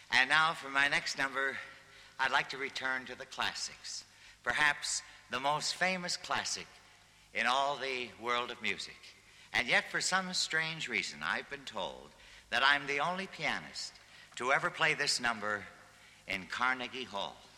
And now for my next number, I'd like to return to the classics. Perhaps the most famous classic in all the world of music. And yet, for some strange reason, I've been told that I'm the only pianist to ever play this number in Carnegie Hall.